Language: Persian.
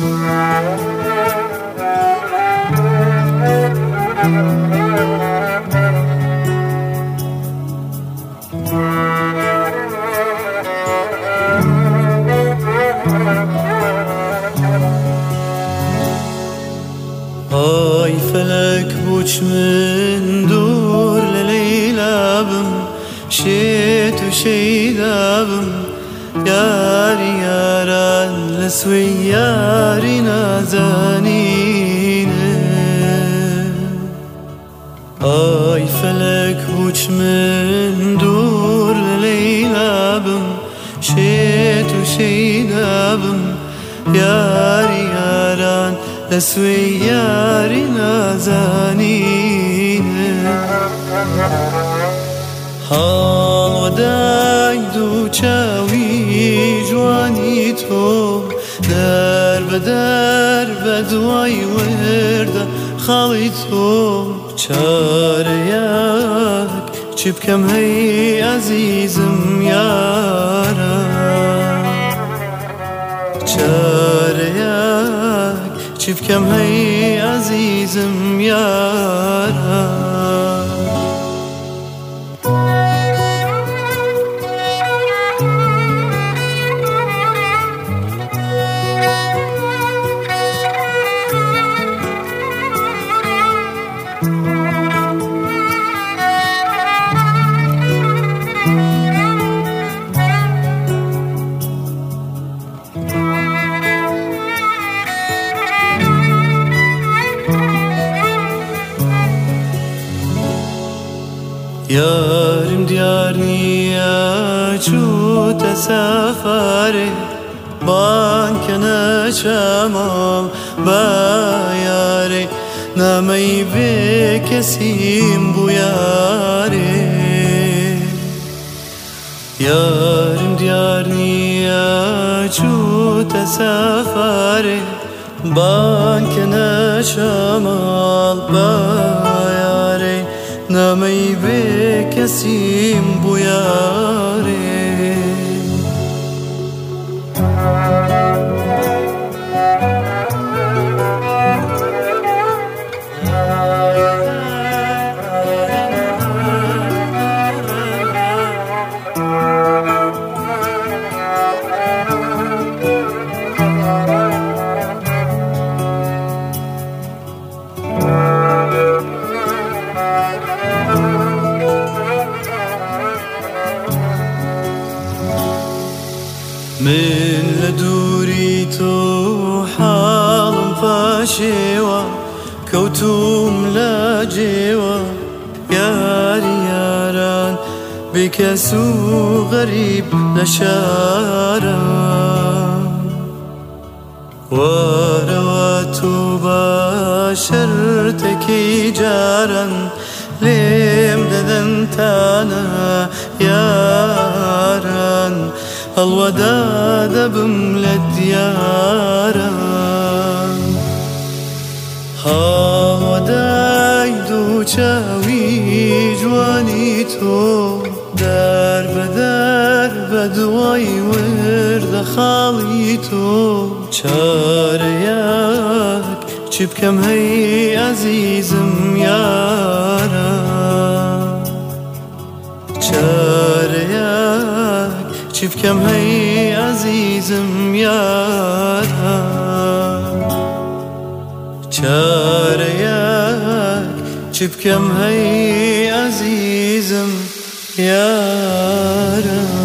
آی فلک بوچ من دور للیلا بم شیت و شیدا بم یاری یاران لسوی یاری نازانینه آی فلک بوچ من دور للیلا بم شیت و شیدا بم یاری یاران لسوی یاری نازانینه حال ودای دو چاوی جوانی تو در بدوای ورده خالی تو چارەیەک چی بکەم هەی عەزیزم یارە چارەیەک چی بکەم هەی عەزیزم یارە یارم دیار نییە چووتە سەفارێ بانکە نەچەمام بە یارێ نامەی بێ کەسیم بوو یارێ یارم دیار نییە چووتە سەفارێ بانکە نەچەماڵ بە یارێ نامەی بێ کەسیم بوو یارێ من لدوری تو حالم پاشێوە کەوتوم لە جێوە یاری یاران بێکەس و غەریب لە شارە وەرەوە تو بە شەرتێکی جاران لێم دەدەن تانە یاران هەڵوەدا دەبم لە دیارە هەڵوەدای دوو چاوی جوانی تۆ دەر بە دوای وردە خاڵی تۆ چارەیەک چی بکەم هەی عەزیزم یارە چارەیەک چی بکەم هەی عەزیزم یارە چارەیەک چی بکەم هەی عەزیزم یارە